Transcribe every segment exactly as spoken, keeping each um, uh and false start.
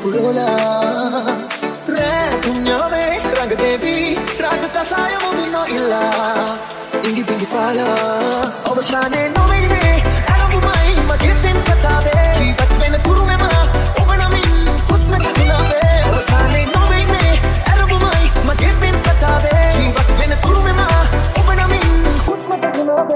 purola. Re punyame rang devi rang kasaya movino illa. Ingi pingi pala obashane no me me anavu mai magipin katabe jivat men guru me ma obana min husna khatnabe obashane no me me anavu mai magipin katabe jivat men guru me ma obana min husna khatnabe.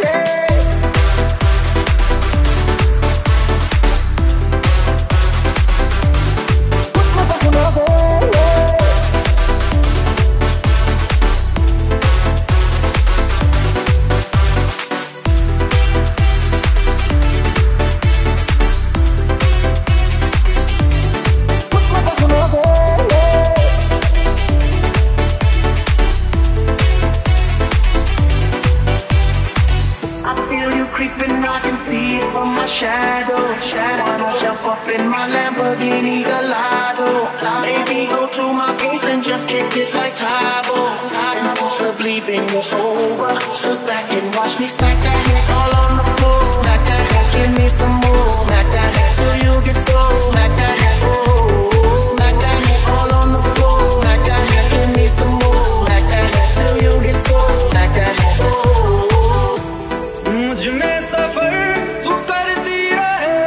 Watch me smack that head all on the floor. Smack that head, give me some more. Smack that head till you get sore. Smack that head, oh. Smack that head all on the floor. Smack that head, give me some more. Smack that head till you get sore. Smack that head, oh. मुझ में सफर तू करती रहे,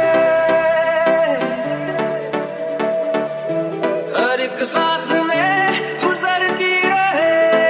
हर एक सांस में गुजरती रहे.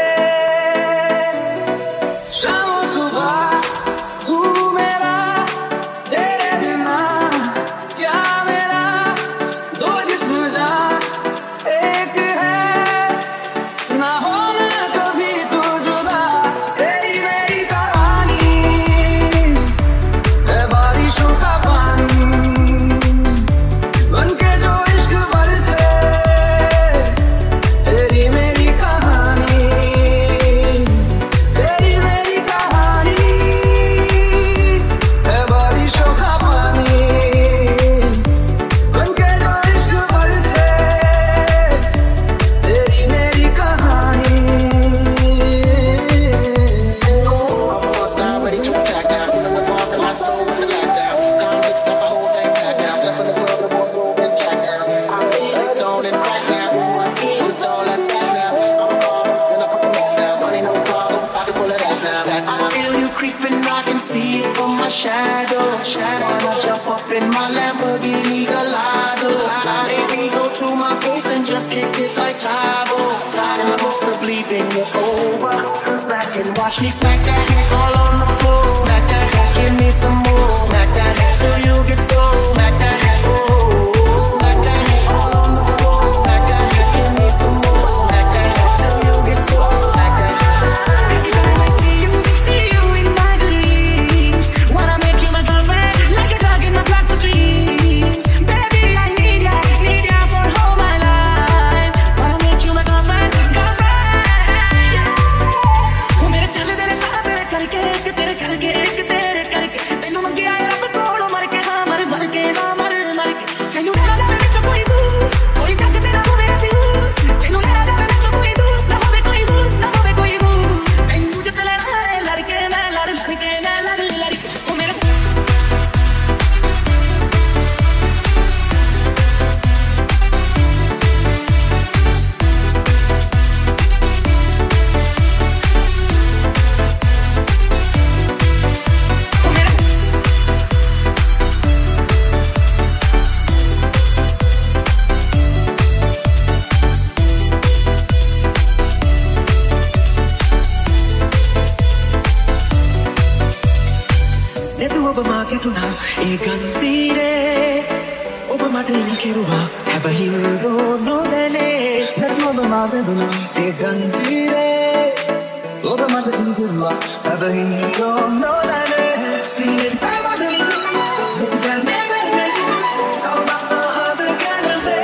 Shadow, shadow, wanna jump up in my Lamborghini Gallardo. Baby, go to my place and just kick it like Tybo. I must have believed in you over. Back and watch me smack that head all on the floor. Smack that head, give me some more. Smack that head till you get sore. Smack that head, oh. Smack that head all on the floor. Smack that head, give me some more. Smack that head till you get sore. Smack that head. I see you, see you in my dreams. Wanna make you my girlfriend, like a dog in my plots of dreams. Baby, I need ya, need ya for all my life. Wanna make you my girlfriend, girlfriend. वो मेरे चले तेरे साथ तेरे करके, तेरे करके, तेरे करके. तेनू मंगिया यार अपने कोलों मर के, हाँ मर मर के, ना मर मर के. तेनू लेना जावे मैं तो कोई दूर, कोई तक तेरा हो मेरा सिर. तेनू लेना जावे मैं तो कोई दूर, ना होवे कोई दूर, ना होवे कोई दूर. तेनू जो चले ना लड़के, मैं लड़ लड़के, मैं लड़ लड़के. वो मेरे Tuna e gantire Obama deni kiruwa habahindo no dele Nadu Obama beduna e gantire Obama deni kiruwa habahindo no dele. Singing Babadoo, Bukan Mebele, Obama hada kanade.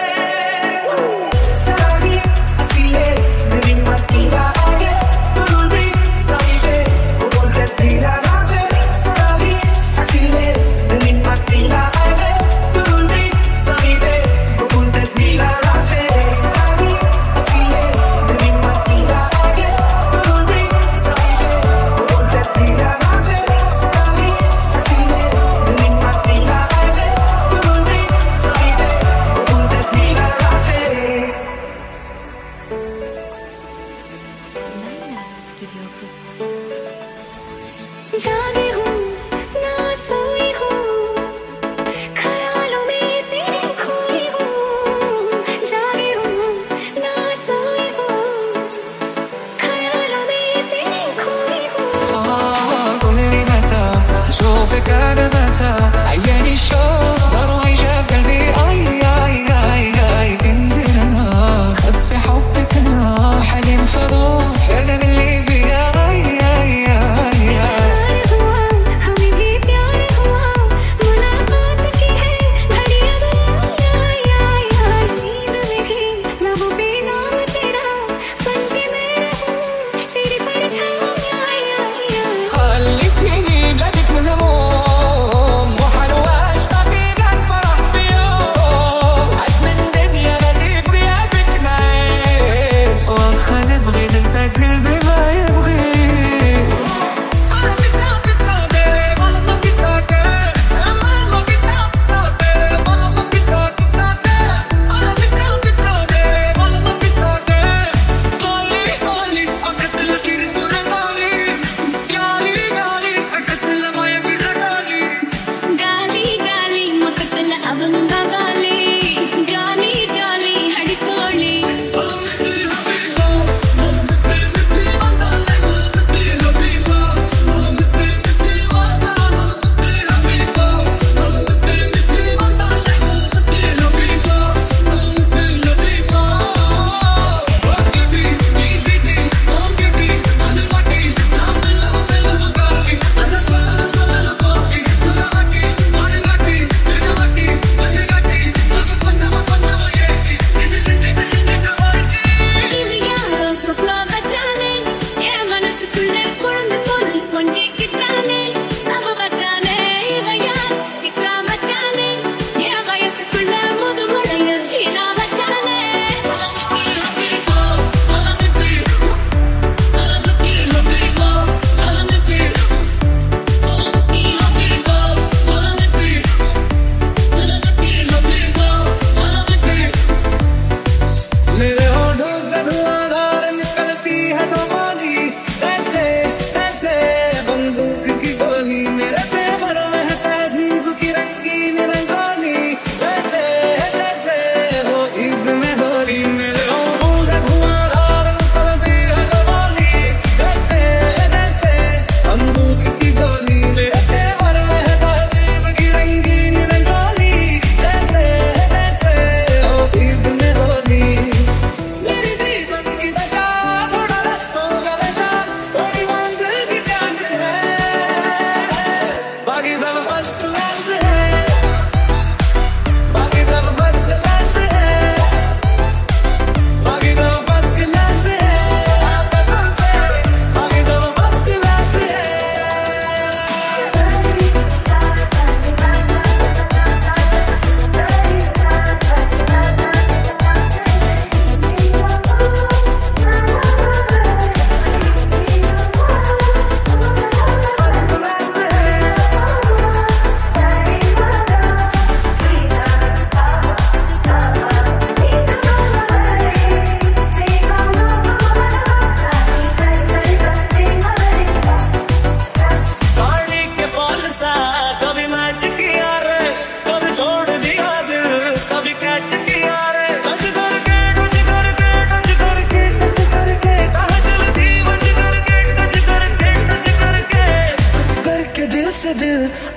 Saragi asile, Nini matira age, Tulbi samite, Obonte tira rase. Saragi asile, Nini matira age, Tulbi samite, Obonte tira rase. Saragi asile, Nini matira age, Tulbi samite, Obonte tira rase. Saragi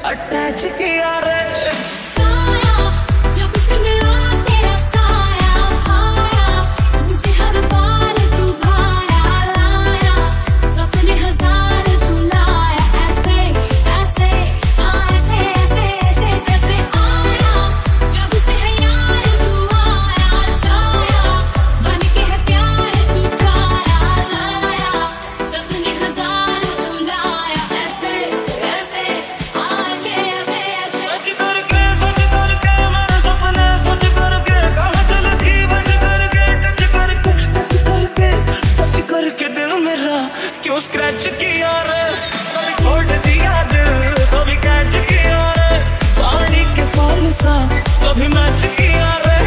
attach किया रे साया जब से मेरा तेरा साया भाया मुझे हर बार तू भाया लाया सपने हजार तू लाया ऐसे ऐसे हाँ ऐसे ऐसे ऐसे जैसे आया जब से है यार तू आया छाया बन के है प्यार तू छाया लाया सपने हजार तू लाया ऐसे ऐसे हाँ ऐसे ऐसे ऐसे सच करके सच करके मेरे सपने सच करके कहाँ चलती बच करके टच करके टच करके टच करके दिल मेरा क्यों स्क्रैच किया रे कभी छोड़ दिया दिल कभी कैच किया रे साड़ी के फॉल सा कभी मैच किया रे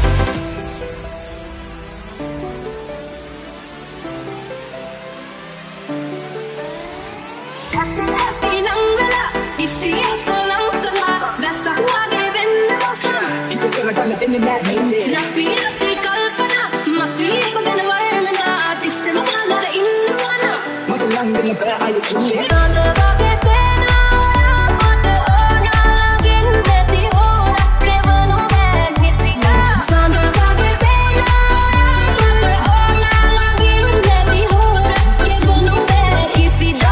Ilangala, isias ko lang kala Nasa huwagay bendamosa Napirati kalpana Matulis pagkanawarna na Atiste makalaga inuwana Nagabagay pena Mata ona lagin Beti ora Kevano ben hisika Nagabagay pena Mata ona lagin Beti ora Kevano ben hisika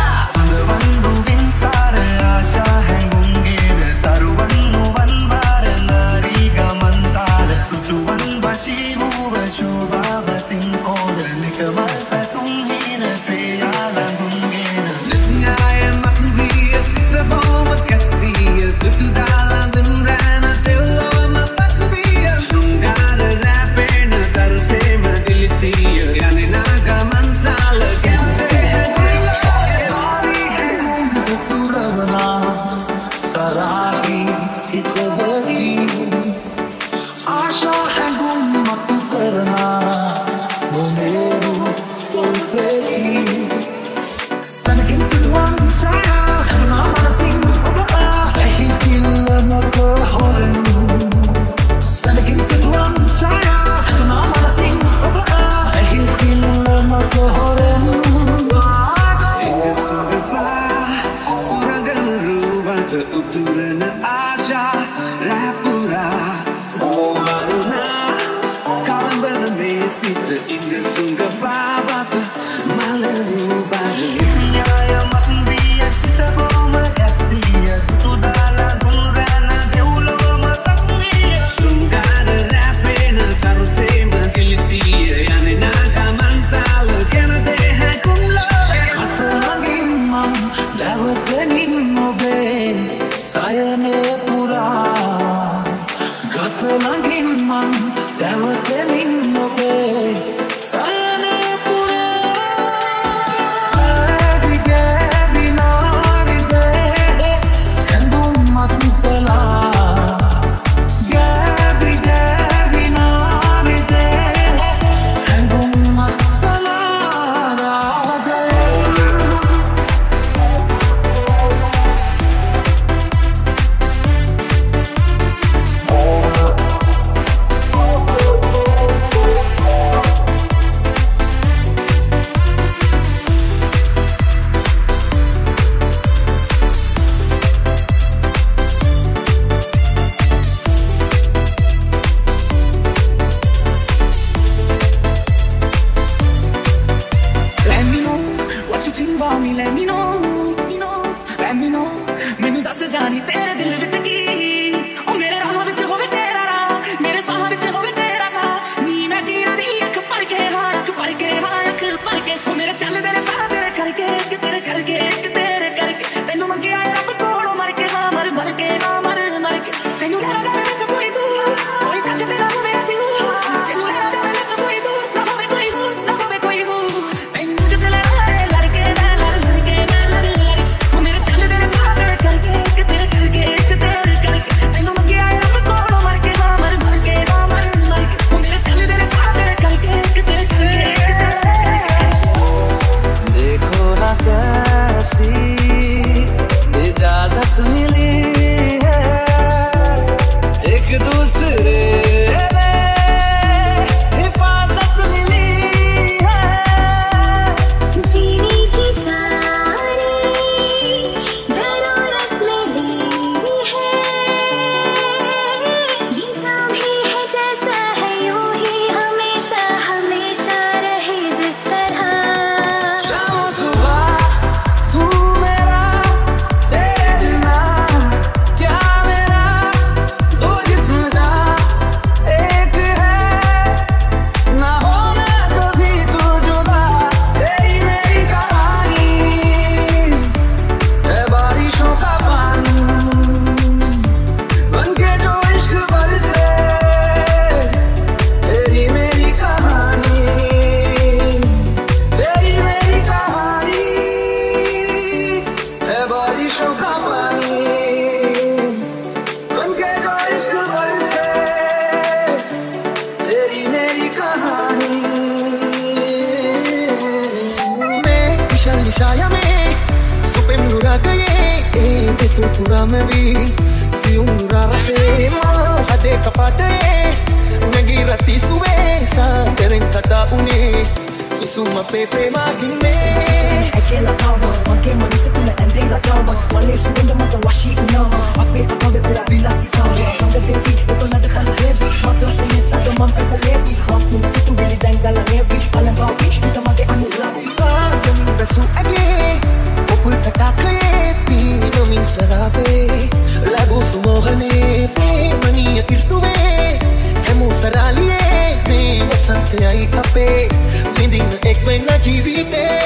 Itu pura me vi Si un rara se ma Hade kapate Nagi rati suwe Sa tereng kata une Susuma pepe magine Aquela calma, manquei manisa kula andei la calma. Wale suenda mata washi unama. Ape akabe kula bila si calma. Kanga devi, ito na dekala heavy. Mata semeta do mam peta levi. Wap muna situ wili daing dala nevi. Alam bawi, kita mage anu labi. Sayang besu age Popul tatake Pino min sarabe Lagu sumohane Pe mania irtuve Hemu saralie Pe wasante ai ape Linding na ek na jivite